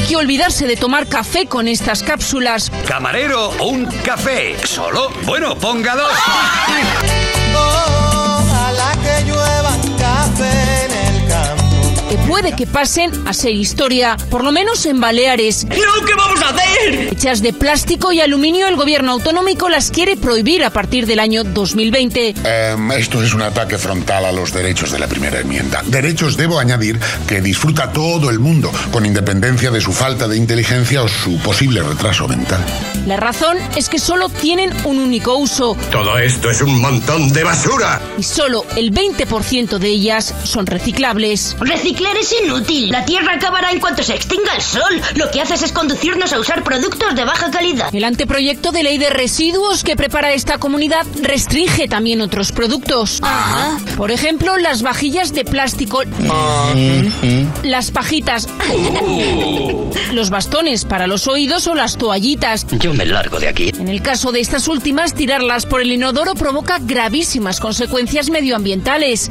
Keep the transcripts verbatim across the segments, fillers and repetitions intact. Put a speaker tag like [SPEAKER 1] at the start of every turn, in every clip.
[SPEAKER 1] que olvidarse de tomar café con estas cápsulas.
[SPEAKER 2] Camarero, un café. ¿Solo? Bueno, ponga dos.
[SPEAKER 3] Ojalá que llueva café en el campo.
[SPEAKER 1] Que puede que pasen a ser historia, por lo menos en Baleares.
[SPEAKER 4] ¿Pero qué vamos a hacer?
[SPEAKER 1] Hechas de plástico y aluminio, el gobierno autonómico las quiere prohibir a partir del año dos mil veinte.
[SPEAKER 5] Eh, esto es un ataque frontal a los derechos de la primera enmienda. Derechos, debo añadir, que disfruta todo el mundo, con independencia de su falta de inteligencia o su posible retraso mental.
[SPEAKER 1] La razón es que solo tienen un único uso.
[SPEAKER 6] Todo esto es un montón de basura.
[SPEAKER 1] Y solo el veinte por ciento de ellas son reciclables.
[SPEAKER 4] Reciclar es inútil. La Tierra acabará en cuanto se extinga el sol. Lo que haces es conducirnos a usar productos de baja calidad.
[SPEAKER 1] El anteproyecto de ley de residuos que prepara esta comunidad restringe también otros productos.
[SPEAKER 4] Ajá.
[SPEAKER 1] Por ejemplo, las vajillas de plástico, las pajitas, los bastones para los oídos o las toallitas.
[SPEAKER 7] Yo me largo de aquí.
[SPEAKER 1] En el caso de estas últimas, tirarlas por el inodoro provoca gravísimas consecuencias medioambientales.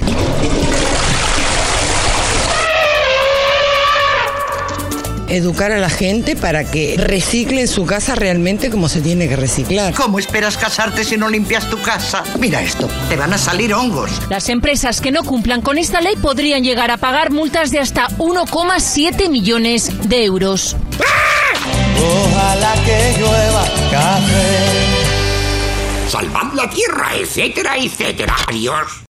[SPEAKER 8] Educar a la gente para que recicle en su casa realmente como se tiene que reciclar.
[SPEAKER 9] ¿Cómo esperas casarte si no limpias tu casa? Mira esto, te van a salir hongos.
[SPEAKER 1] Las empresas que no cumplan con esta ley podrían llegar a pagar multas de hasta uno coma siete millones de euros.
[SPEAKER 3] Ojalá que llueva café.
[SPEAKER 6] Salvad la tierra, etcétera, etcétera. Adiós.